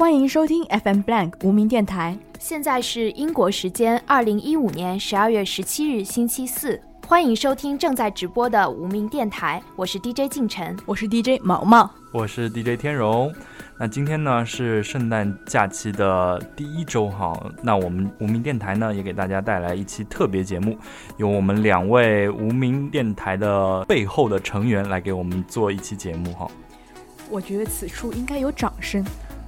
欢迎收听 FM Blank 无名电台。 现在是英国时间2015年12月17日星期四，欢迎收听正在直播的无名电台，我是 DJ 静晨， 我是 DJ 毛毛， 我是 DJ 天荣。那今天呢是圣诞假期的第一周哈，那我们无名电台呢也给大家带来一期特别节目，由我们2位无名电台的背后的成员来给我们做一期节目哈。 我觉得此处应该有掌声。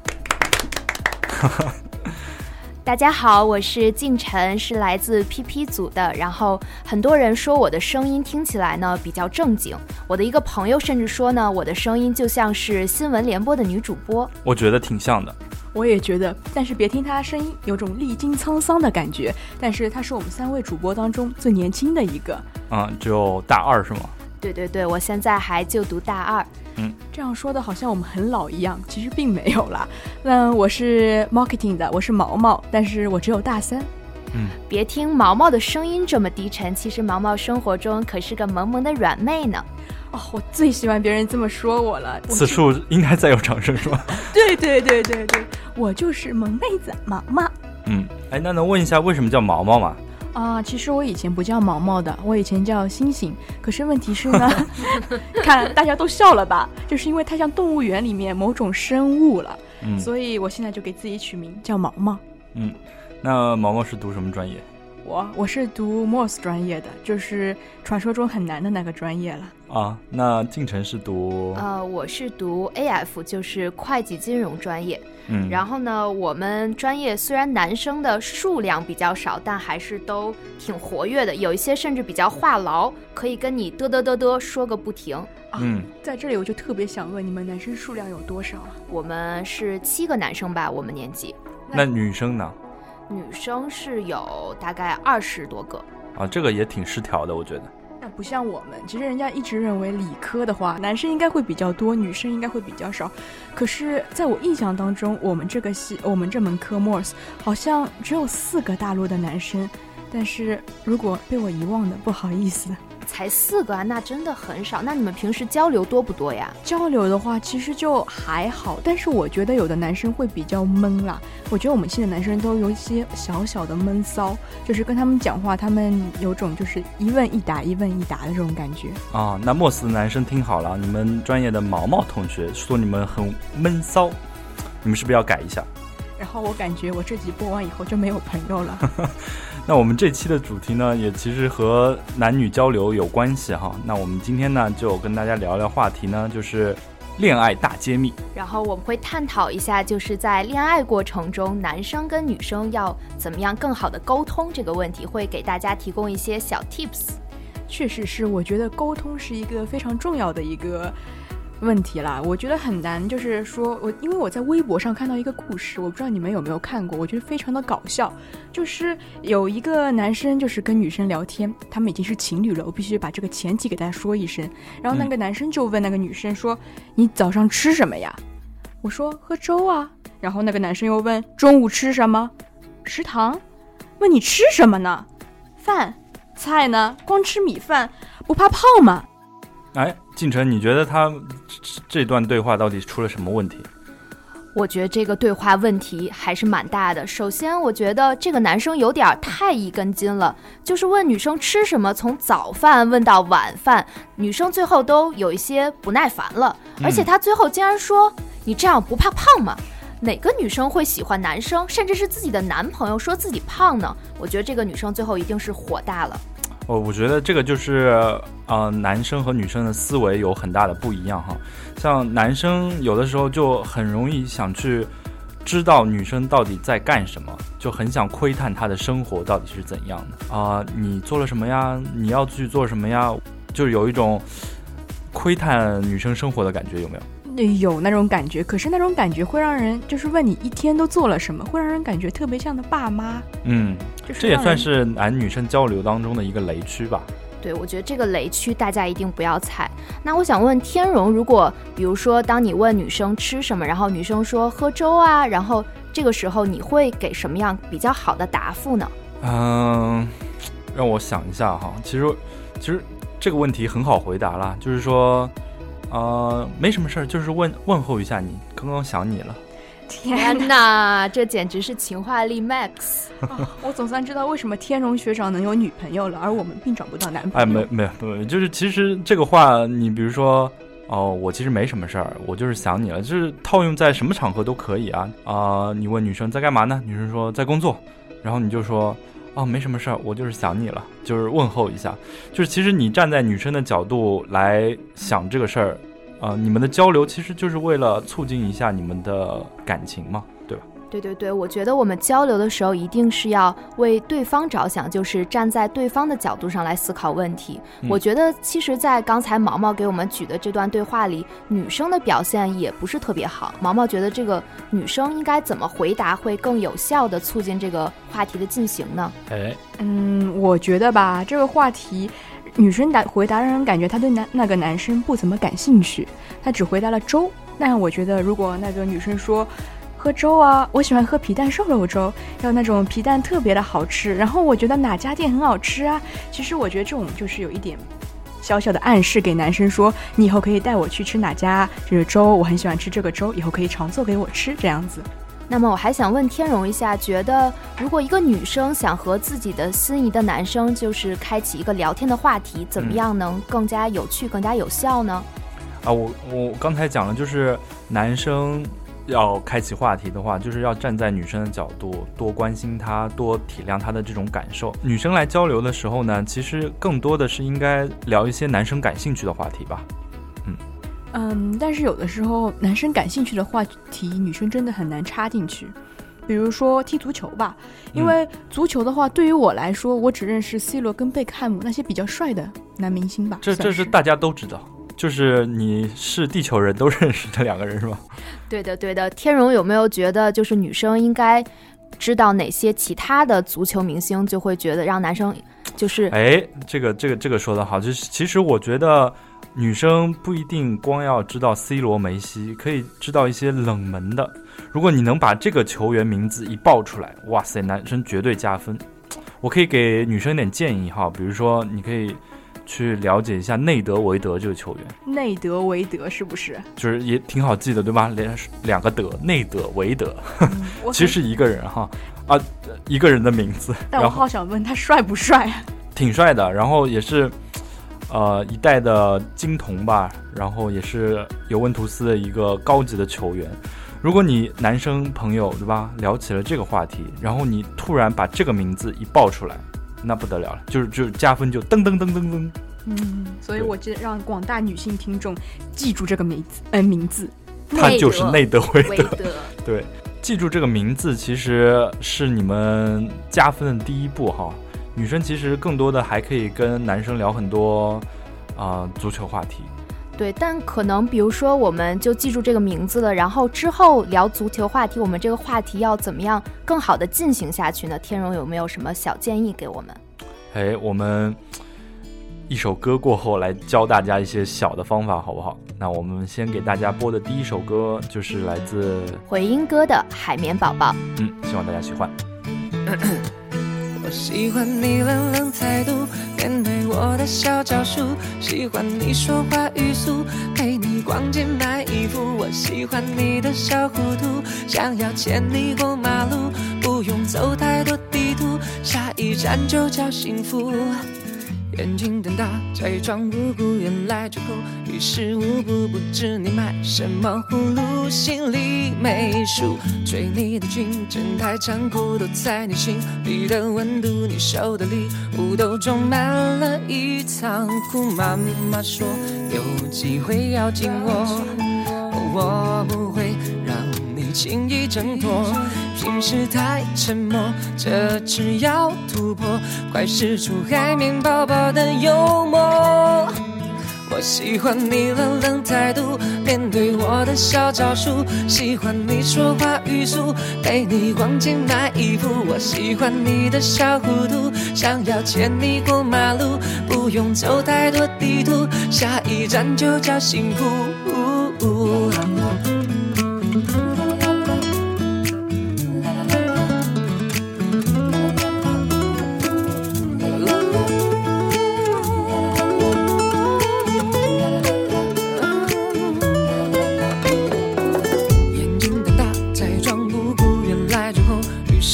大家好，我是静晨，是来自 PP 组的。然后很多人说我的声音听起来呢比较正经，我的一个朋友甚至说呢我的声音就像是新闻联播的女主播。 我觉得挺像的。 我也觉得，但是别听她声音有种历经沧桑的感觉，但是她是我们3位主播当中最年轻的一个。 只有大2是吗？ 对对对，我现在还就读大2。 这样说的好像我们很老一样，其实并没有啦。那我是 marketing 的，我是毛毛，但是我只有大3。 别听毛毛的声音这么低沉，其实毛毛生活中可是个萌萌的软妹呢。 我最喜欢别人这么说我了。 此处应该再有掌声是吧？ 对，我就是萌妹子毛毛。 那能问一下为什么叫毛毛吗？ 其实我以前不叫毛毛的，我以前叫星星。可是问题是呢，看大家都笑了吧，就是因为它像动物园里面某种生物了，所以我现在就给自己取名叫毛毛。 那毛毛是读什么专业？ 我是读 Morse 专业的，就是传说中很难的那个专业了。 那静晨是读我是读 AF， 就是会计金融专业。然后呢，我们专业虽然男生的数量比较少，但还是都挺活跃的，有一些甚至比较话痨，可以跟你嘚说个不停。 在这里我就特别想问，你们男生数量有多少啊？ 我们是7个男生吧，我们年级。 那女生呢？ 女生是有大概20多个。 这个也挺失调的，我觉得。 那不像我们，其实人家一直认为理科的话，男生应该会比较多，女生应该会比较少。可是在我印象当中，我们这门科 Morse 好像只有4个大陆的男生，但是如果被我遗忘的，不好意思。 才4个啊，那真的很少。那你们平时交流多不多呀？ 交流的话其实就还好，但是我觉得有的男生会比较闷啦。我觉得我们系的男生都有一些小小的闷骚，就是跟他们讲话，他们有种就是一问一答的这种感觉。 那莫斯的男生听好了，你们专业的毛毛同学说你们很闷骚，你们是不是要改一下？ 然后我感觉我这集播完以后就没有朋友了。 那我们这期的主题呢，也其实和男女交流有关系哈。那我们今天呢，就跟大家聊聊话题呢，就是恋爱大揭秘。 然后我们会探讨一下，就是在恋爱过程中，男生跟女生要怎么样更好的沟通这个问题，会给大家提供一些小 tips。 确实是，我觉得沟通是一个非常重要的一个问题啦。我觉得很难，就是说因为我在微博上看到一个故事，我不知道你们有没有看过，我觉得非常的搞笑。就是有一个男生就是跟女生聊天，他们已经是情侣了，我必须把这个前提给大家说一声。然后那个男生就问那个女生说，你早上吃什么呀？我说喝粥啊。然后那个男生又问，中午吃什么？食堂。问你吃什么呢？饭。菜呢？光吃米饭不怕胖吗？ 静晨，你觉得他这段对话到底出了什么问题？ 我觉得这个对话问题还是蛮大的。首先我觉得这个男生有点太一根筋了，就是问女生吃什么，从早饭问到晚饭，女生最后都有一些不耐烦了。而且他最后竟然说，你这样不怕胖吗？哪个女生会喜欢男生，甚至是自己的男朋友说自己胖呢？我觉得这个女生最后一定是火大了。 我觉得这个就是男生和女生的思维有很大的不一样哈。像男生有的时候就很容易想去知道女生到底在干什么，就很想窥探她的生活到底是怎样的你做了什么呀？你要去做什么呀？就是有一种窥探女生生活的感觉，有没有？ 有那种感觉，可是那种感觉会让人就是问你一天都做了什么，会让人感觉特别像的爸妈。 这也算是男女生交流当中的一个雷区吧。 对，我觉得这个雷区大家一定不要踩。那我想问天荣，如果比如说当你问女生吃什么，然后女生说喝粥啊，然后这个时候你会给什么样比较好的答复呢？ 让我想一下哈。其实这个问题很好回答啦，就是说没什么事儿，就是问候一下你，刚刚想你了。 天哪，这简直是情话力 max！ 我总算知道为什么天荣学长能有女朋友了，而我们并找不到男朋友。 没有，就是其实这个话，你比如说，我其实没什么事儿，我就是想你了，就是套用在什么场合都可以啊。你问女生在干嘛呢？女生说在工作，然后你就说没什么事儿，我就是想你了，就是问候一下。就是其实你站在女生的角度来想这个事儿。你们的交流其实就是为了促进一下你们的感情嘛，对吧？ 对，我觉得我们交流的时候一定是要为对方着想，就是站在对方的角度上来思考问题。我觉得其实在刚才毛毛给我们举的这段对话里，女生的表现也不是特别好。毛毛觉得这个女生应该怎么回答会更有效的促进这个话题的进行呢？ 我觉得吧，这个话题女生回答让人感觉她对那个男生不怎么感兴趣，她只回答了粥。但我觉得如果那个女生说喝粥啊，我喜欢喝皮蛋瘦肉粥，要那种皮蛋特别的好吃，然后我觉得哪家店很好吃啊，其实我觉得这种就是有一点小小的暗示给男生说，你以后可以带我去吃哪家这个粥，我很喜欢吃这个粥，以后可以常做给我吃，这样子。 那么我还想问天荣一下，觉得如果一个女生想和自己的心仪的男生就是开启一个聊天的话题，怎么样能更加有趣更加有效呢？ 我刚才讲了，就是男生要开启话题的话，就是要站在女生的角度，多关心她，多体谅她的这种感受。女生来交流的时候呢，其实更多的是应该聊一些男生感兴趣的话题吧。 但是有的时候男生感兴趣的话题，女生真的很难插进去。比如说踢足球吧，因为足球的话，对于我来说，我只认识 C 罗跟贝克汉姆那些比较帅的男明星吧。 这是大家都知道，就是你是地球人都认识这两个人是吧？ 对的。天荣有没有觉得就是女生应该知道哪些其他的足球明星，就会觉得让男生就是这个说得好，就是其实我觉得女生不一定光要知道 C 罗梅西，可以知道一些冷门的。如果你能把这个球员名字一报出来，哇塞，男生绝对加分。我可以给女生一点建议哈，比如说你可以去了解一下内德维德这个球员。 内德维德是不是？ 就是也挺好记的，对吧？两个德，内德维德，其实是一个人哈一个人的名字。 但我好想问他帅不帅啊？ 挺帅的，然后也是一代的金童吧，然后也是尤文图斯的一个高级的球员。如果你男生朋友对吧聊起了这个话题，然后你突然把这个名字一报出来，那不得了了，就是加分就噔噔噔噔噔。 所以我就让广大女性听众记住这个名字， 他就是内德维德。 对， 记住这个名字其实是你们加分的第一步哈。女生其实更多的还可以跟男生聊很多足球话题。 对，但可能比如说我们就记住这个名字了，然后之后聊足球话题，我们这个话题要怎么样更好的进行下去呢？天荣有没有什么小建议给我们？ 我们一首歌过后来教大家一些小的方法好不好？那我们先给大家播的第一首歌就是来自回音哥的《海绵宝宝》。 希望大家喜欢。 我喜欢你冷冷态度，面对我的小招数，喜欢你说话语速，陪你逛街买衣服。我喜欢你的小糊涂，想要牵你过马路，不用走太多地图，下一站就叫幸福。眼睛瞪大，假装无辜，原来出口于事无补，不知你买什么葫芦，心里没数。追你的军阵太残酷，都在你心里的温度，你手的礼物都装满了一仓库。妈妈说有机会要紧我不会让你轻易挣脱，平时太沉默，这次要突破，快使出海绵宝宝的幽默。我喜欢你冷冷态度，面对我的小招数，喜欢你说话语速，陪你逛街买衣服。我喜欢你的小糊涂，想要牵你过马路，不用走太多地图，下一站就叫幸福。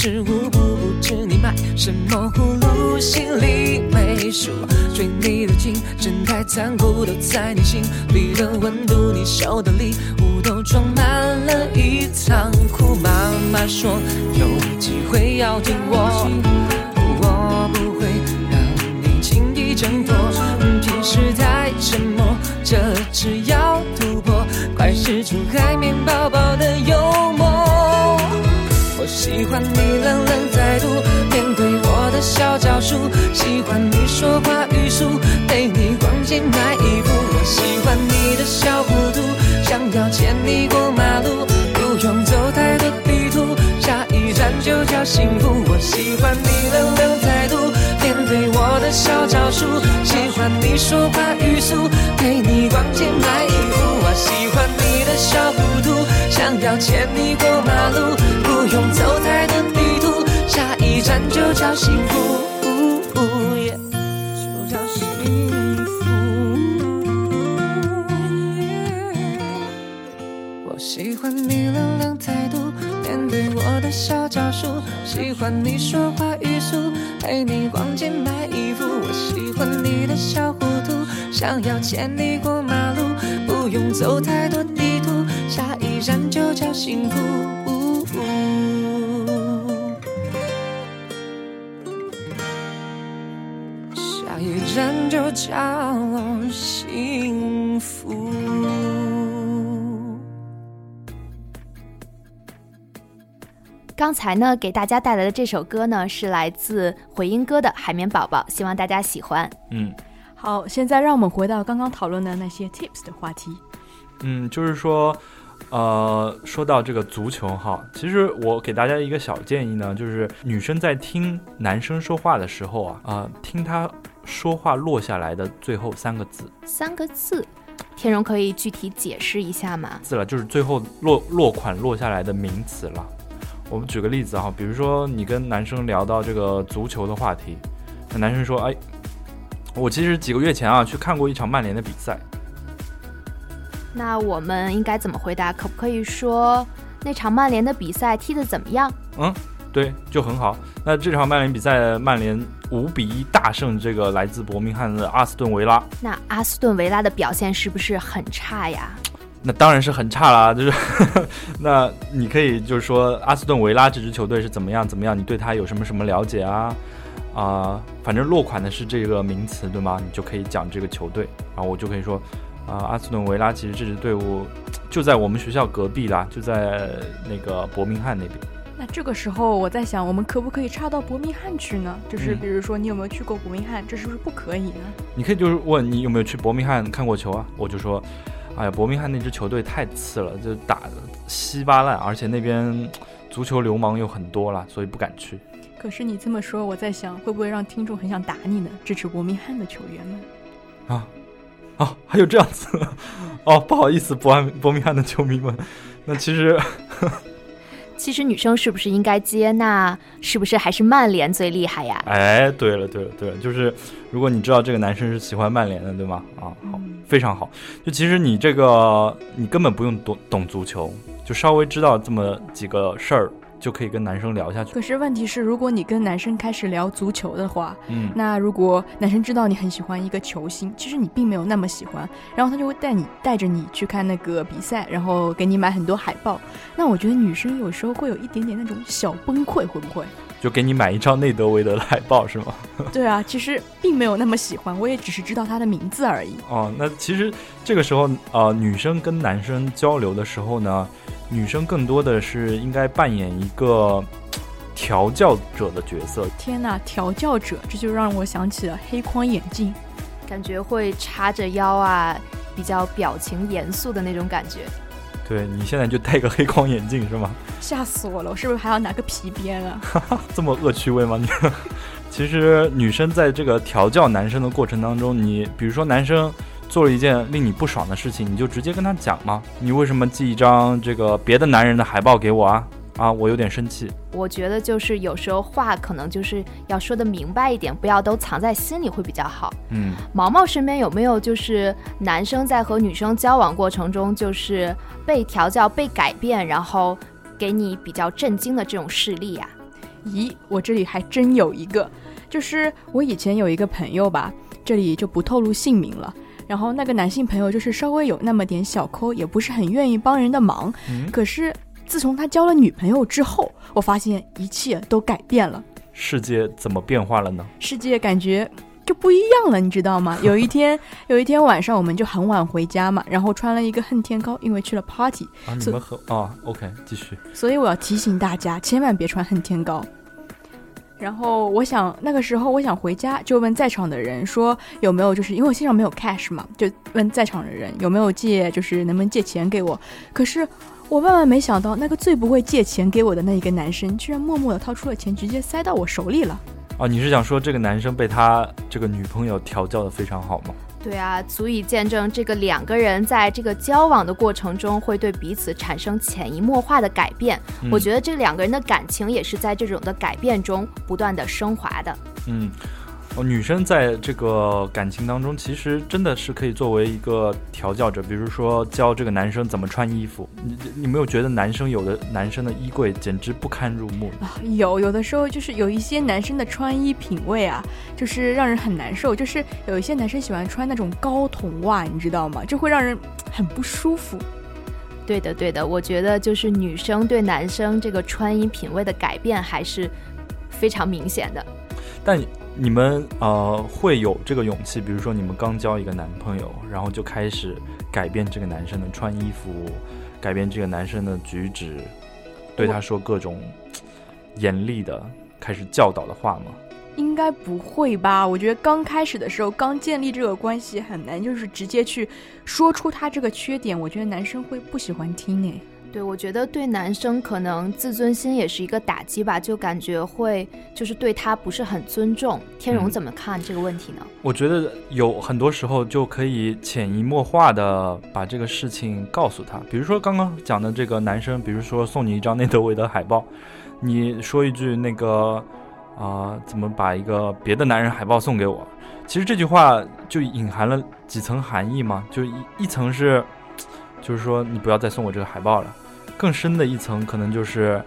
是无不不知你买什么葫芦，心里没数，追你的劲真太残酷，都在你心里的温度，你手的礼物都装满了一仓库。妈妈说有机会要听我不会让你轻易挣脱，平时太沉默，这次要突破，快使出海绵宝宝的幽默。我喜欢你冷冷态度，面对我的小招数，喜欢你说话语速，陪你逛街买衣服。我喜欢你的小糊涂，想要牵你过马路，不用走太多地图，下一站就叫幸福。我喜欢你冷冷态度，面对我的小招数，喜欢你说话语速，陪你逛街买衣服。我喜欢你的小糊涂，想要牵你过马路，不用走太多地图，下一站就叫幸福，就叫幸福。我喜欢你冷冷态度，面对我的小招数，喜欢你说话语速，陪你逛街买衣服。我喜欢你的小糊涂，想要牵你过马路，不用走太多地图，下一站就叫幸福，下一站就叫幸福。 刚才呢，给大家带来的这首歌呢，是来自回音哥的《海绵宝宝》，希望大家喜欢。 好，现在让我们回到刚刚讨论的那些 tips 的话题。 就是说，说到这个足球哈，其实我给大家一个小建议呢，就是女生在听男生说话的时候听他说话落下来的最后3个字。 3个字，天荣可以具体解释一下吗？ 字了，就是最后落款落下来的名词了。我们举个例子哈，比如说你跟男生聊到这个足球的话题，那男生说，我其实几个月前去看过一场曼联的比赛。 那我们应该怎么回答？可不可以说那场曼联的比赛踢得怎么样？ 对，就很好。那这场曼联比赛，曼联5-1大胜这个来自伯明翰的阿斯顿维拉。那阿斯顿维拉的表现是不是很差呀？ 那当然是很差啦，就是那你可以就是说阿斯顿维拉这支球队是怎么样，你对他有什么了解啊？反正落款的是这个名词对吗？你就可以讲这个球队，然后我就可以说阿斯顿维拉其实这支队伍就在我们学校隔壁啦，就在那个伯明翰那边。 那这个时候我在想，我们可不可以插到伯明翰去呢？就是比如说你有没有去过伯明翰，这是不是不可以呢？ 你可以就是问你有没有去伯明翰看过球啊？我就说哎呀，伯明翰那支球队太次了，就打得稀巴烂，而且那边足球流氓又很多了，所以不敢去。 可是你这么说，我在想会不会让听众很想打你呢？支持伯明翰的球员们还有这样子不好意思，伯明翰的球迷们。那其实女生是不是应该接纳是不是还是曼联最厉害呀？ 对了，就是如果你知道这个男生是喜欢曼联的对吗？好，非常好。就其实你根本不用懂足球，就稍微知道这么几个事儿就可以跟男生聊下去。 可是问题是，如果你跟男生开始聊足球的话，那如果男生知道你很喜欢一个球星，其实你并没有那么喜欢，然后他就会带着你去看那个比赛，然后给你买很多海报。那我觉得女生有时候会有一点点那种小崩溃，会不会？ 就给你买一张内德维德的海报是吗？ 对啊，其实并没有那么喜欢，我也只是知道他的名字而已。 那其实这个时候女生跟男生交流的时候呢，女生更多的是应该扮演一个调教者的角色。 天哪，调教者，这就让我想起了黑框眼镜， 感觉会叉着腰比较表情严肃的那种感觉。 对，你现在就戴个黑框眼镜是吗？ 吓死我了，我是不是还要拿个皮鞭啊？ 这么恶趣味吗你？其实女生在这个调教男生的过程当中，你比如说男生做了一件令你不爽的事情，你就直接跟他讲吗？你为什么寄一张这个别的男人的海报给我我有点生气。 我觉得就是有时候话可能就是要说的明白一点，不要都藏在心里会比较好。毛毛身边有没有就是男生在和女生交往过程中就是被调教被改变，然后给你比较震惊的这种事例呀？ 咦，我这里还真有一个，就是我以前有一个朋友吧，这里就不透露姓名了。然后那个男性朋友就是稍微有那么点小抠，也不是很愿意帮人的忙。可是自从他交了女朋友之后，我发现一切都改变了。 世界怎么变化了呢？ 世界感觉就不一样了，你知道吗？有一天晚上我们就很晚回家嘛，然后穿了一个恨天高，因为去了 party 啊，你们和OK 继续。 所以我要提醒大家千万别穿恨天高。然后那个时候我想回家，就问在场的人说有没有，就是因为我现场没有 cash 嘛，就问在场的人有没有就是能不能借钱给我。可是我万万没想到，那个最不会借钱给我的那一个男生居然默默地掏出了钱，直接塞到我手里了。 哦，你是想说这个男生被他这个女朋友调教得非常好吗？ 对啊，足以见证这个两个人在这个交往的过程中会对彼此产生潜移默化的改变。我觉得这两个人的感情也是在这种的改变中不断的升华的。 女生在这个感情当中其实真的是可以作为一个调教者，比如说教这个男生怎么穿衣服。你没有觉得有的男生的衣柜简直不堪入目有的时候就是有一些男生的穿衣品味啊，就是让人很难受。就是有一些男生喜欢穿那种高筒袜，你知道吗？就会让人很不舒服。 对的，我觉得就是女生对男生这个穿衣品味的改变还是非常明显的。 但你们会有这个勇气，比如说你们刚交一个男朋友，然后就开始改变这个男生的穿衣服，改变这个男生的举止，对他说各种严厉的开始教导的话吗？ 应该不会吧，我觉得刚开始的时候，刚建立这个关系很难就是直接去说出他这个缺点，我觉得男生会不喜欢听诶。 对，我觉得对男生可能自尊心也是一个打击吧，就感觉会就是对他不是很尊重。天荣怎么看这个问题呢？ 我觉得有很多时候就可以潜移默化的把这个事情告诉他，比如说刚刚讲的这个男生，比如说送你一张内德维德海报，你说一句那个怎么把一个别的男人海报送给我，其实这句话就隐含了几层含义嘛，就一层是就是说你不要再送我这个海报了，更深的一层可能就是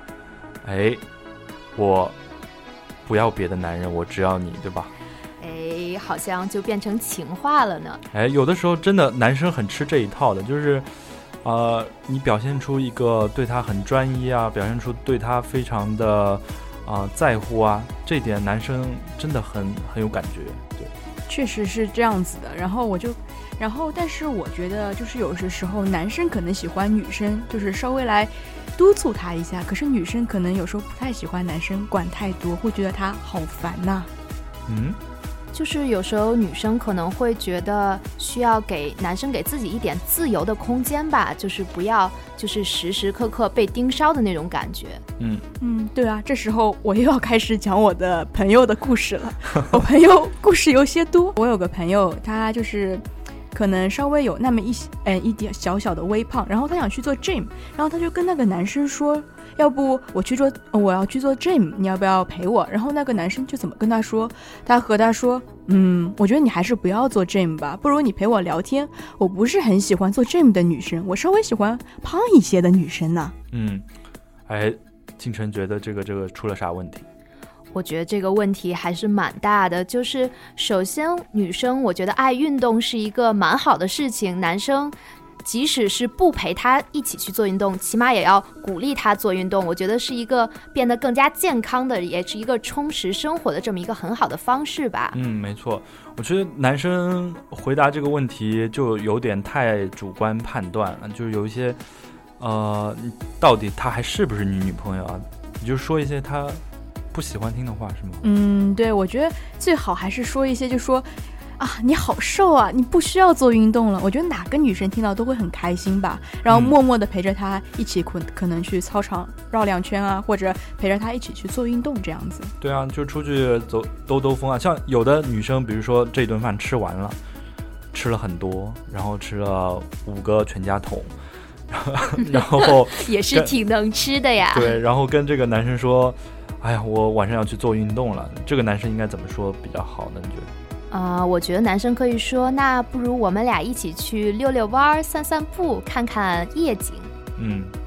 我不要别的男人，我只要你，对吧？ 好像就变成情话了呢。 有的时候真的男生很吃这一套的，就是你表现出一个对他很专一啊，表现出对他非常的在乎啊，这点男生真的很有感觉。对， 确实是这样子的。然后但是我觉得就是有些时候男生可能喜欢女生就是稍微来督促他一下，可是女生可能有时候不太喜欢男生管太多，会觉得他好烦呐。 就是有时候女生可能会觉得需要给男生给自己一点自由的空间吧，就是不要就是时时刻刻被盯梢的那种感觉。 对啊，这时候我又要开始讲我的朋友的故事了。我朋友故事有些多。我有个朋友，他就是可能稍微有那么一点小小的微胖，然后他想去做 gym， 然后他就跟那个男生说，要不我要去做 gym， 你要不要陪我？然后那个男生就怎么跟他说？他和他说，我觉得你还是不要做 gym 吧，不如你陪我聊天。我不是很喜欢做 gym 的女生，我稍微喜欢胖一些的女生呢。 金晨觉得这个出了啥问题？ 我觉得这个问题还是蛮大的，就是首先女生我觉得爱运动是一个蛮好的事情，男生即使是不陪他一起去做运动，起码也要鼓励他做运动，我觉得是一个变得更加健康的，也是一个充实生活的这么一个很好的方式吧。 没错，我觉得男生回答这个问题就有点太主观判断了，就是有一些到底他还是不是你女朋友啊？你就说一些他不喜欢听的话是吗？ 对，我觉得最好还是说一些，就说你好瘦啊，你不需要做运动了。我觉得哪个女生听到都会很开心吧，然后默默的陪着她一起可能去操场绕2圈啊，或者陪着她一起去做运动这样子。 对啊，就出去兜风啊。像有的女生比如说这顿饭吃完了，吃了很多，然后吃了5个全家桶，然后也是挺能吃的呀。 对，然后跟这个男生说，我晚上要去做运动了，这个男生应该怎么说比较好呢？你觉得？ 我觉得男生可以说，那不如我们俩一起去遛遛弯、散散步，看看夜景。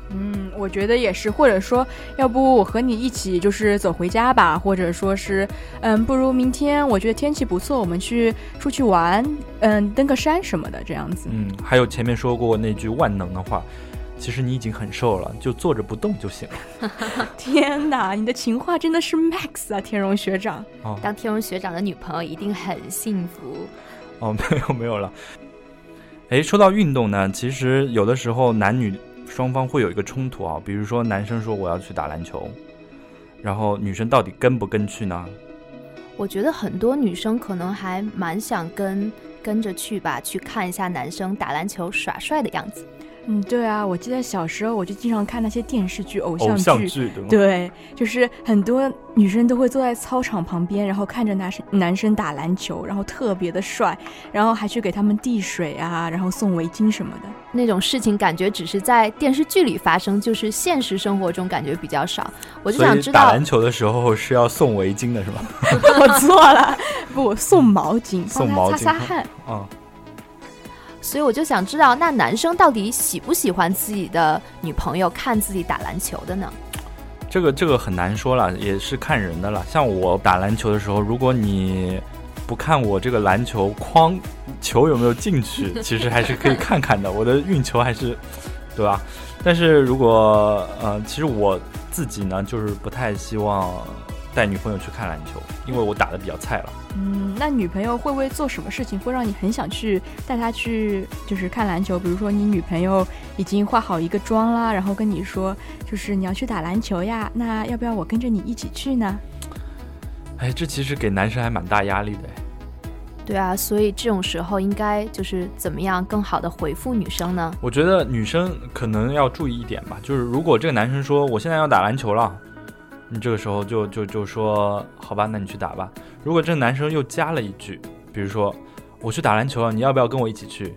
我觉得也是，或者说要不我和你一起就是走回家吧，或者说是不如明天我觉得天气不错，我们出去玩，登个山什么的这样子。 还有前面说过那句万能的话，其实你已经很瘦了，就坐着不动就行了。 天哪，你的情话真的是 max 啊，天荣学长。 当天荣学长的女朋友一定很幸福。 没有了。说到运动呢，其实有的时候男女双方会有一个冲突啊，比如说男生说我要去打篮球，然后女生到底跟不跟去呢？ 我觉得很多女生可能还蛮想跟着去吧，去看一下男生打篮球耍帅的样子。 对啊，我记得小时候我就经常看那些电视剧、偶像剧， 对吗？ 对，就是很多女生都会坐在操场旁边，然后看着男生打篮球，然后特别的帅，然后还去给他们递水啊，然后送围巾什么的。那种事情感觉只是在电视剧里发生，就是现实生活中感觉比较少。我就想知道， 所以打篮球的时候是要送围巾的是吧？ 我错了，不，送毛巾，帮他擦擦汗。 所以我就想知道，那男生到底喜不喜欢自己的女朋友看自己打篮球的呢？ 这个很难说了，也是看人的了。像我打篮球的时候，如果你不看我这个篮球框球有没有进去，其实还是可以看看的。我的运球还是，对吧？但是如果其实我自己呢，就是不太希望带女朋友去看篮球，因为我打得比较菜了。 那女朋友会不会做什么事情会让你很想去带她去就是看篮球？比如说你女朋友已经化好一个妆啦，然后跟你说就是你要去打篮球呀，那要不要我跟着你一起去呢？ 这其实给男生还蛮大压力的。 对啊，所以这种时候应该就是怎么样更好的回复女生呢？ 我觉得女生可能要注意一点吧，就是如果这个男生说我现在要打篮球了，你这个时候就说好吧，那你去打吧。如果这个男生又加了一句，比如说我去打篮球了，你要不要跟我一起去？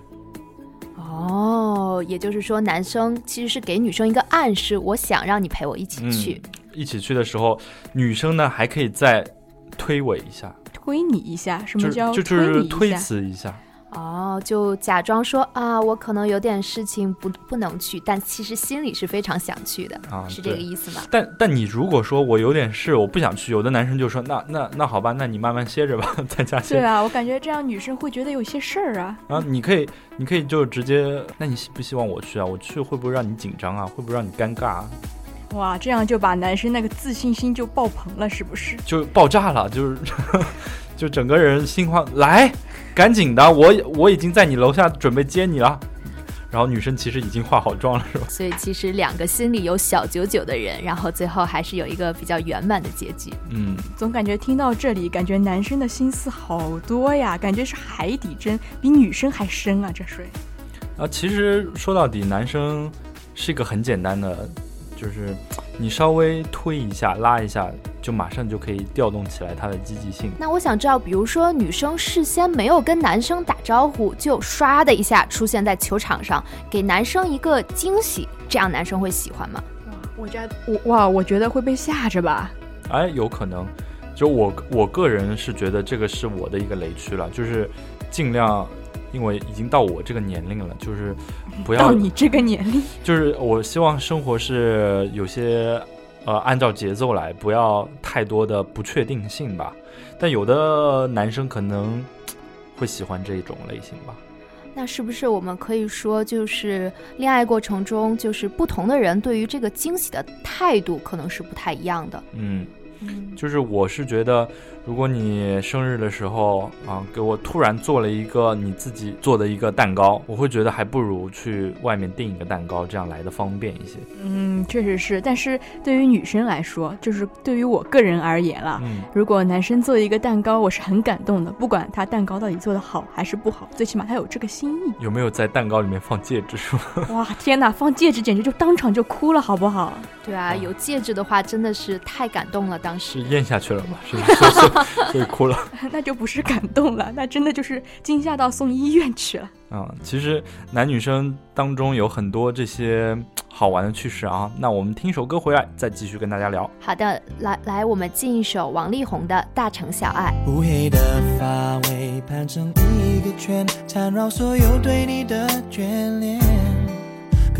也就是说男生其实是给女生一个暗示，我想让你陪我一起去。 一起去的时候，女生呢还可以再推诿一下， 推你一下。什么叫就是推辞一下？ 就假装说我可能有点事情不能去，但其实心里是非常想去的，是这个意思吗？ 但你如果说我有点事我不想去，有的男生就说那好吧，那你慢慢歇着吧，在家歇。 对啊，我感觉这样女生会觉得有些事儿啊。 然后你可以就直接，那你不希望我去啊？我去会不会让你紧张啊？会不会让你尴尬啊？ 哇，这样就把男生那个自信心就爆棚了，是不是？ 就爆炸了，就整个人心慌，来，赶紧的，我已经在你楼下准备接你了。然后女生其实已经化好妆了，是吧？ 所以其实两个心里有小九九的人，然后最后还是有一个比较圆满的结局。 总感觉听到这里，感觉男生的心思好多呀，感觉是海底针，比女生还深啊，这水。 其实说到底，男生是一个很简单的，就是你稍微推一下拉一下，就马上就可以调动起来他的积极性。 那我想知道，比如说女生事先没有跟男生打招呼，就唰的一下出现在球场上，给男生一个惊喜，这样男生会喜欢吗？ 我觉得会被吓着吧。 有可能。就我个人是觉得这个是我的一个雷区了，就是尽量，因为已经到我这个年龄了，就是不要到你这个年龄， 就是我希望生活是有些按照节奏来，不要太多的不确定性吧。但有的男生可能会喜欢这种类型吧。 那是不是我们可以说，就是恋爱过程中，就是不同的人对于这个惊喜的态度可能是不太一样的。 就是我是觉得，如果你生日的时候给我突然做了一个你自己做的一个蛋糕，我会觉得还不如去外面订一个蛋糕，这样来的方便一些。 确实是。但是对于女生来说，就是对于我个人而言啦，如果男生做一个蛋糕，我是很感动的，不管他蛋糕到底做得好还是不好，最起码他有这个心意。 有没有在蛋糕里面放戒指是吗？ 哇，天哪，放戒指简直就当场就哭了，好不好？ 对啊，有戒指的话真的是太感动了，当时是咽下去了吧？所以哭了。 那就不是感动了，那真的就是惊吓到送医院去了。 其实男女生当中有很多这些好玩的趣事啊。那我们听一首歌回来，再继续跟大家聊。 好的，来，我们进一首王力宏的《大城小爱》。 乌黑的发尾盘成一个圈，缠绕所有对你的眷恋。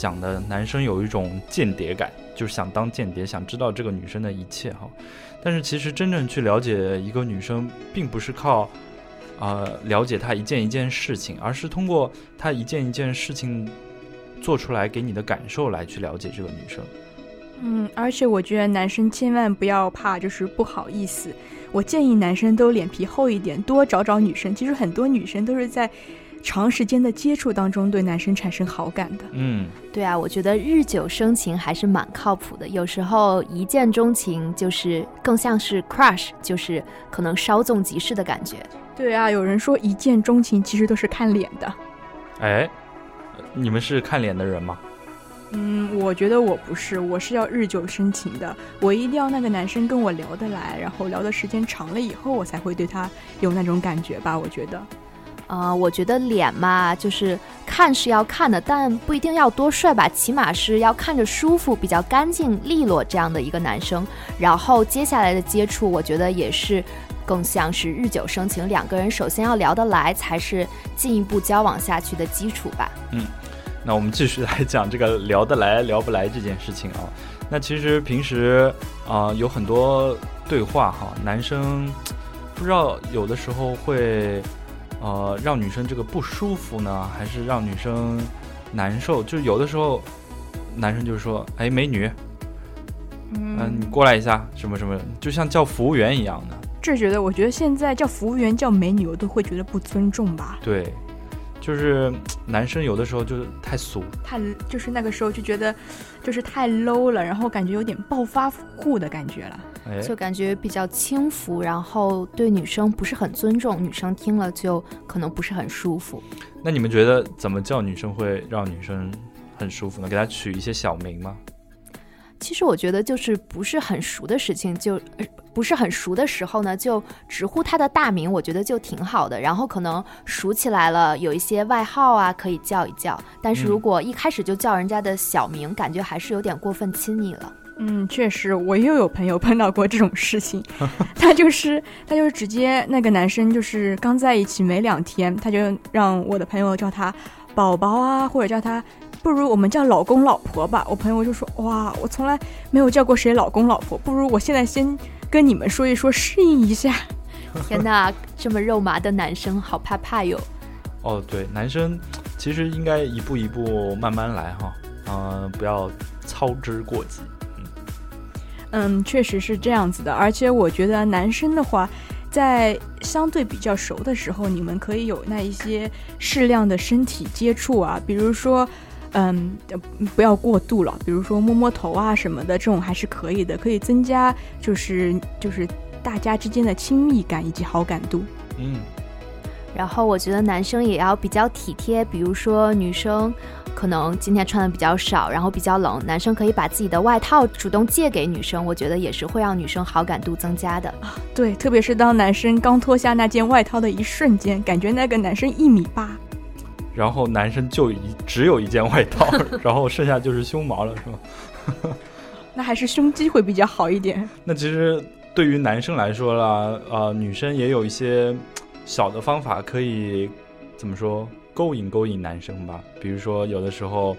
讲的男生有一种间谍感，就是想当间谍，想知道这个女生的一切哈。但是其实真正去了解一个女生，并不是靠了解她一件一件事情，而是通过她一件一件事情做出来给你的感受来去了解这个女生。 而且我觉得男生千万不要怕就是不好意思，我建议男生都脸皮厚一点，多找找女生。其实很多女生都是在长时间的接触当中对男生产生好感的。 对啊，我觉得日久生情还是蛮靠谱的。有时候一见钟情就是更像是 crush， 就是可能稍纵即逝的感觉。 对啊，有人说一见钟情其实都是看脸的。 哎，你们是看脸的人吗？ 我觉得我不是，我是要日久生情的。我一定要那个男生跟我聊得来，然后聊的时间长了以后，我才会对他有那种感觉吧，我觉得。 我觉得脸嘛，就是看是要看的，但不一定要多帅吧，起码是要看着舒服、比较干净利落这样的一个男生。然后接下来的接触，我觉得也是更像是日久生情，两个人首先要聊得来，才是进一步交往下去的基础吧。 那我们继续来讲这个聊得来聊不来这件事情啊。那其实平时有很多对话哈，男生不知道有的时候会让女生这个不舒服呢，还是让女生难受？就有的时候男生就说：“哎，美女，你过来一下，什么什么，就像叫服务员一样的。” 我觉得现在叫服务员叫美女，我都会觉得不尊重吧。 对。就是男生有的时候就是太俗， 就是那个时候就觉得就是太 low 了，然后感觉有点暴发户的感觉了， 就感觉比较轻浮，然后对女生不是很尊重，女生听了就可能不是很舒服。 那你们觉得怎么叫女生会让女生很舒服呢？给她取一些小名吗？ 其实我觉得就是不是很熟的事情，不是很熟的时候呢，就直呼他的大名，我觉得就挺好的。然后可能熟起来了，有一些外号啊可以叫一叫。但是如果一开始就叫人家的小名，感觉还是有点过分亲昵了。 确实，我又有朋友碰到过这种事情，他就是直接那个男生就是刚在一起没2天，他就让我的朋友叫他宝宝啊，或者叫他。不如我们叫老公老婆吧。我朋友就说：“哇，我从来没有叫过谁老公老婆，不如我现在先跟你们说一说，适应一下。” 天哪，这么肉麻的男生好怕哟。 对，男生其实应该一步一步慢慢来哈，不要操之过急。 确实是这样子的。而且我觉得男生的话，在相对比较熟的时候，你们可以有那一些适量的身体接触啊，比如说。不要过度了，比如说摸摸头啊什么的，这种还是可以的，可以增加就是大家之间的亲密感以及好感度。 然后我觉得男生也要比较体贴，比如说女生可能今天穿的比较少，然后比较冷，男生可以把自己的外套主动借给女生，我觉得也是会让女生好感度增加的。 对，特别是当男生刚脱下那件外套的一瞬间，感觉那个男生1.8米。 然后男生就只有一件外套，然后剩下就是胸毛了，是吗？ 那还是胸肌会比较好一点。 那其实对于男生来说啦，女生也有一些小的方法可以怎么说勾引男生吧。比如说有的时候，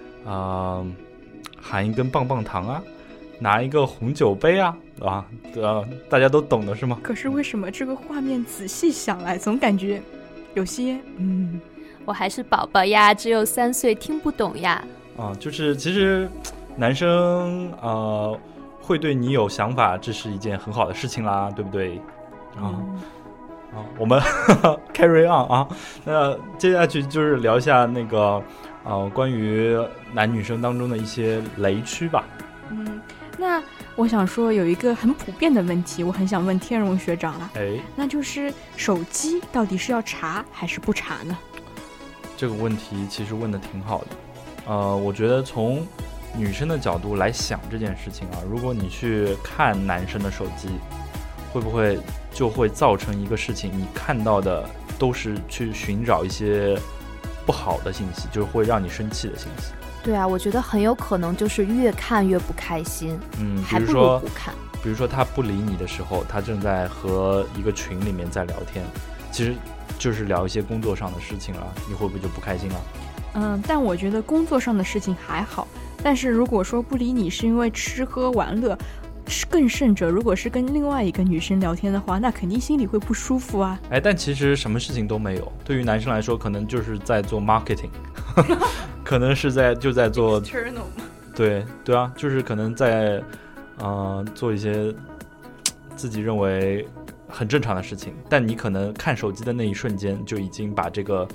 含一根棒棒糖啊，拿一个红酒杯啊，大家都懂的是吗？ 可是为什么这个画面仔细想来，总感觉有些我还是宝宝呀，只有3岁，听不懂呀。 就是其实男生会对你有想法，这是一件很好的事情啦，对不对？我们carry on 啊。那接下去就是聊一下那个关于男女生当中的一些雷区吧。 那我想说有一个很普遍的问题，我很想问天荣学长了。那就是手机到底是要查还是不查呢？ 这个问题其实问得挺好的。我觉得从女生的角度来想这件事情啊，如果你去看男生的手机，会不会就会造成一个事情，你看到的都是去寻找一些不好的信息，就是会让你生气的信息。 对啊，我觉得很有可能就是越看越不开心，还不如不看。 比如说他不理你的时候，他正在和一个群里面在聊天，其实就是聊一些工作上的事情了，你会不会就不开心了？ 但我觉得工作上的事情还好，但是如果说不理你是因为吃喝玩乐，更甚者如果是跟另外一个女生聊天的话，那肯定心里会不舒服啊。 但其实什么事情都没有，对于男生来说可能就是在做 marketing 可能是在做 external 对啊，就是可能在做一些自己认为很正常的事情，但你可能看手机的那一瞬间就已经把这个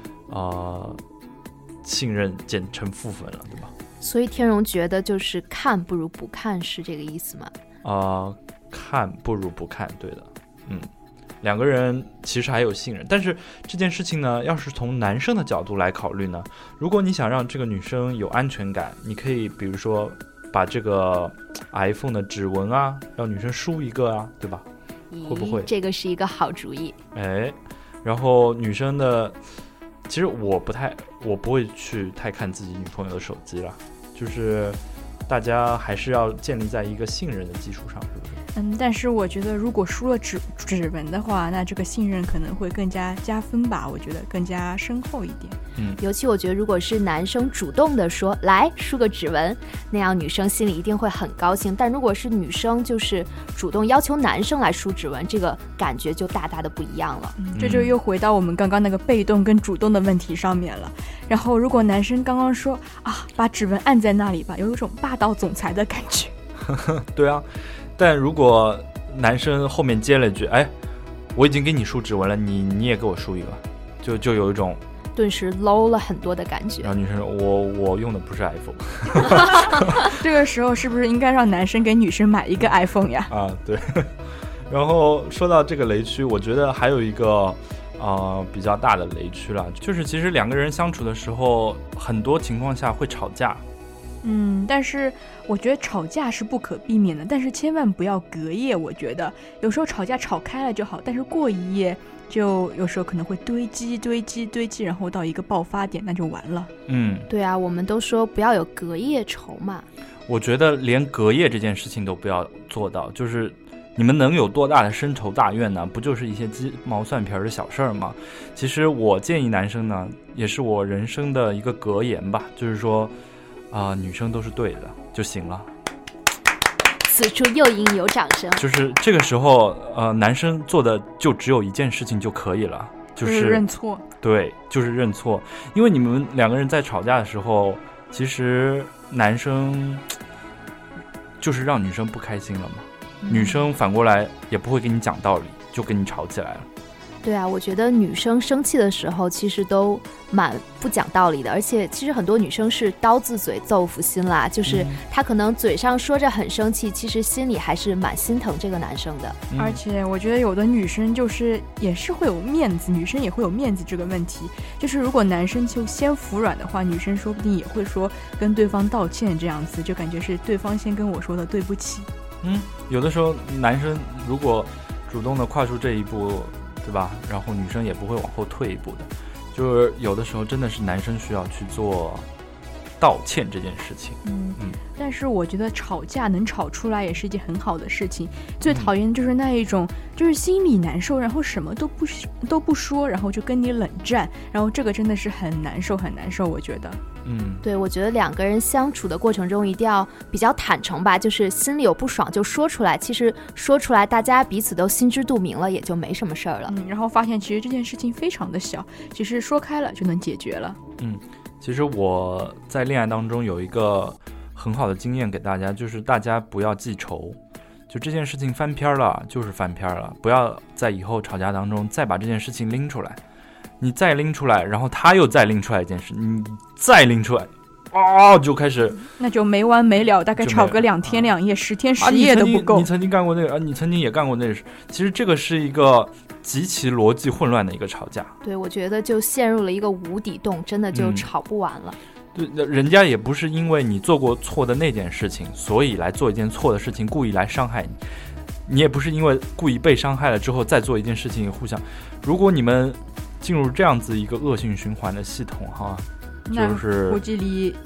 信任减成负分了，对吧？ 所以天荣觉得就是看不如不看，是这个意思吗？ 看不如不看，对的。两个人其实还有信任，但是这件事情呢，要是从男生的角度来考虑呢，如果你想让这个女生有安全感，你可以比如说把这个 iPhone 的指纹啊，让女生输一个啊，对吧？会不会？ 这个是一个好主意。 然后女生的，其实我不会去太看自己女朋友的手机了，就是大家还是要建立在一个信任的基础上，是不是？ 但是我觉得如果输了指纹的话，那这个信任可能会更加加分吧，我觉得更加深厚一点。 尤其我觉得如果是男生主动的说来输个指纹，那样女生心里一定会很高兴，但如果是女生就是主动要求男生来输指纹，这个感觉就大大的不一样了。 这就又回到我们刚刚那个被动跟主动的问题上面了。然后如果男生刚刚说把指纹按在那里吧，有一种霸道总裁的感觉对啊，但如果男生后面接了一句我已经给你输指纹了，你也给我输一个，就有一种顿时 low 了很多的感觉。 然后女生说我用的不是 iPhone 这个时候是不是应该让男生给女生买一个 iPhone 呀？ 对。然后说到这个雷区，我觉得还有一个比较大的雷区了，就是其实两个人相处的时候很多情况下会吵架。 但是我觉得吵架是不可避免的，但是千万不要隔夜。我觉得有时候吵架吵开了就好，但是过一夜就有时候可能会堆积，然后到一个爆发点，那就完了。 对啊，我们都说不要有隔夜仇嘛。 我觉得连隔夜这件事情都不要做到，就是你们能有多大的深仇大怨呢？不就是一些鸡毛蒜皮的小事儿吗？其实我建议男生呢，也是我人生的一个格言吧，就是说女生都是对的就行了。 此处又应有掌声。 就是这个时候男生做的就只有一件事情就可以了，就是认错。 对，就是认错。因为你们两个人在吵架的时候，其实男生就是让女生不开心了嘛，女生反过来也不会跟你讲道理，就跟你吵起来了。 对啊，我觉得女生生气的时候其实都蛮不讲道理的，而且其实很多女生是刀子嘴豆腐心啦，就是她可能嘴上说着很生气，其实心里还是蛮心疼这个男生的。 而且我觉得有的女生就是也是会有面子，女生也会有面子这个问题，就是如果男生就先服软的话，女生说不定也会说跟对方道歉，这样子就感觉是对方先跟我说的对不起。 有的时候男生如果主动的跨出这一步，对吧？然后女生也不会往后退一步的，就是有的时候真的是男生需要去做道歉这件事情。 但是我觉得吵架能吵出来也是一件很好的事情。最讨厌就是那一种就是心里难受，然后什么都不说，然后就跟你冷战，然后这个真的是很难受很难受，我觉得。 对，我觉得两个人相处的过程中一定要比较坦诚吧，就是心里有不爽就说出来，其实说出来大家彼此都心知肚明了，也就没什么事儿了。 然后发现其实这件事情非常的小，其实说开了就能解决了。 其实我在恋爱当中有一个很好的经验给大家，就是大家不要记仇，就这件事情翻篇了就是翻篇了，不要在以后吵架当中再把这件事情拎出来，你再拎出来，然后他又再拎出来一件事，你再拎出来就开始， 那就没完没了，大概吵个2天2夜10天10夜都不够。 你曾经干过那个你曾经也干过那个事，其实这个是一个极其逻辑混乱的一个吵架。 对，我觉得就陷入了一个无底洞，真的就吵不完了。 对，人家也不是因为你做过错的那件事情，所以来做一件错的事情，故意来伤害你。你也不是因为故意被伤害了之后再做一件事情互相。如果你们进入这样子一个恶性循环的系统就是估计离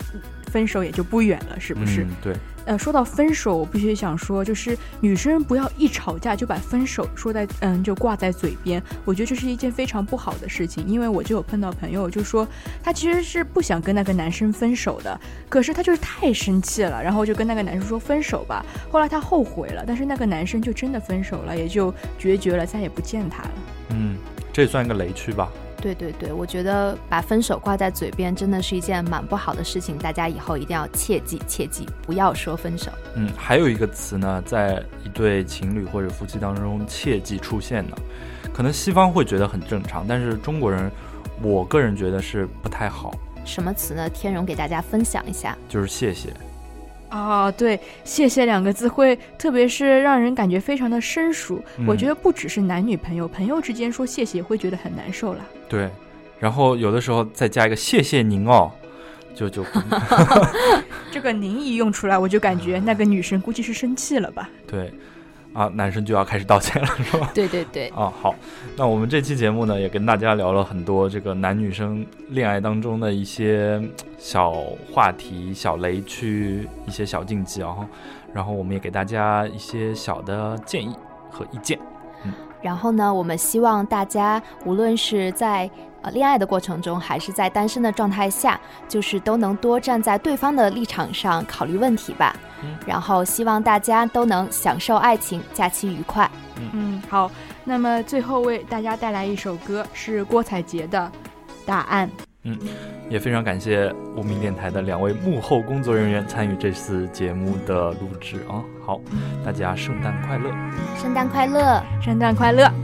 分手也就不远了，是不是？ 对。 说到分手，我必须想说，就是女生不要一吵架就把分手说在就挂在嘴边，我觉得这是一件非常不好的事情。因为我就有碰到朋友就说他其实是不想跟那个男生分手的，可是他就是太生气了，然后就跟那个男生说分手吧，后来他后悔了，但是那个男生就真的分手了，也就决绝了，再也不见他了。 这也算一个雷区吧。 对对对，我觉得把分手挂在嘴边真的是一件蛮不好的事情，大家以后一定要切记切记，不要说分手。 还有一个词呢，在一对情侣或者夫妻当中切记出现呢，可能西方会觉得很正常，但是中国人，我个人觉得是不太好。 什么词呢？天荣给大家分享一下。 就是谢谢。 对，谢谢两个字会特别是让人感觉非常的生疏，我觉得不只是男女朋友，朋友之间说谢谢会觉得很难受啦。 对，然后有的时候再加一个谢谢您哦，就这个您一用出来，我就感觉那个女生估计是生气了吧。 对男生就要开始道歉了，是吧？ 对对对。 好，那我们这期节目呢，也跟大家聊了很多这个男女生恋爱当中的一些小话题、小雷区、一些小禁忌然后我们也给大家一些小的建议和意见。 然后呢，我们希望大家无论是在恋爱的过程中，还是在单身的状态下，就是都能多站在对方的立场上考虑问题吧。然后希望大家都能享受爱情，假期愉快。 好，那么最后为大家带来一首歌，是郭采洁的《答案》。 也非常感谢无名电台的2位幕后工作人员参与这次节目的录制好，大家圣诞快乐！ 圣诞快乐！ 圣诞快乐！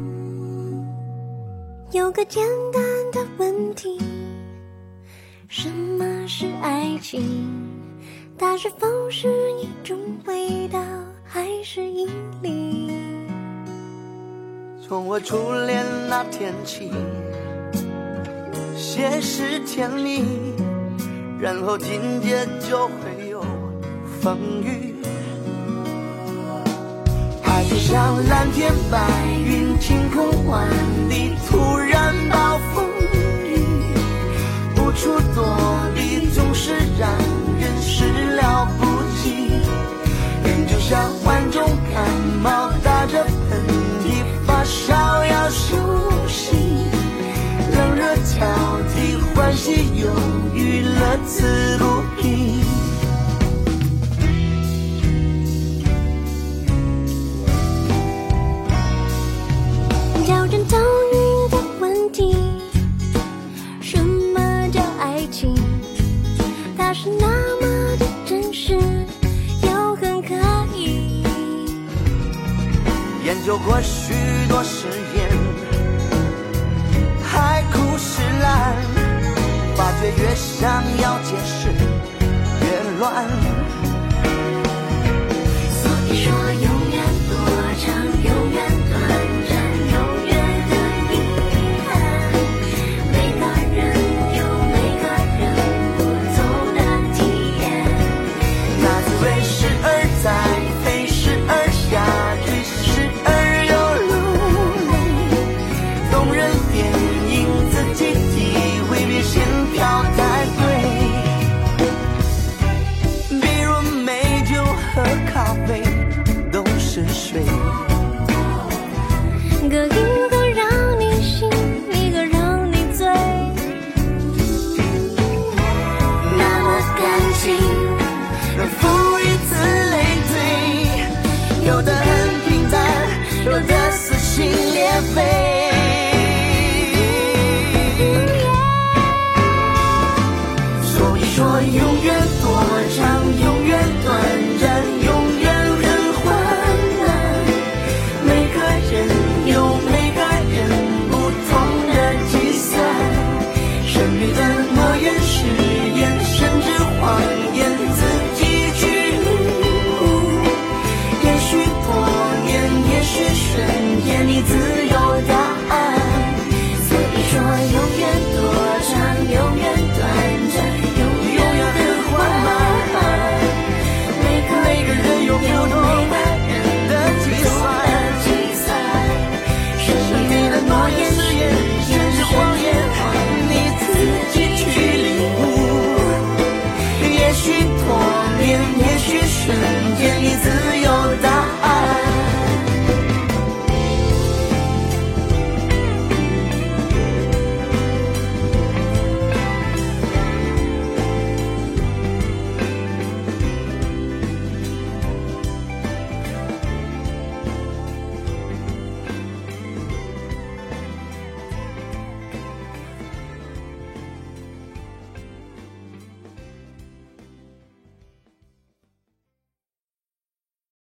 有个简单的问题，什么是爱情？它是否是一种味道，还是引力？ 从我初恋那天起，先是甜蜜，然后紧接就会有风雨。爱就像蓝天白云，晴空万里，突然暴风雨，无处躲避，总是让人始料不及。人就像患重感冒，打着喷嚏，发烧要休息，冷热交替，欢喜忧郁，乐此不疲。 挑战遭遇的问题，什么叫爱情？它是那么的真实，又很可疑。 研究过许多实验，海枯石烂，发觉越想要解释越乱。 所以说永远多长，永远短暂，永远的遗憾。每个人有每个人不同的体验。 那滋味时而在，飞时而下，追时而又流泪。动人电影自己体会，别先挑太对。比如美酒和咖啡都是水， 一个让你醒，一个让你醉。那么感情能负一次累赘，有的很平淡，有的撕心裂肺。所以说永远多长，永远短暂，永远很患难。每个人有每个人不同的计算，生命的诺言誓言，甚至谎言，自己去领悟。也许多年，也许瞬间，你自有答案。所以说永远多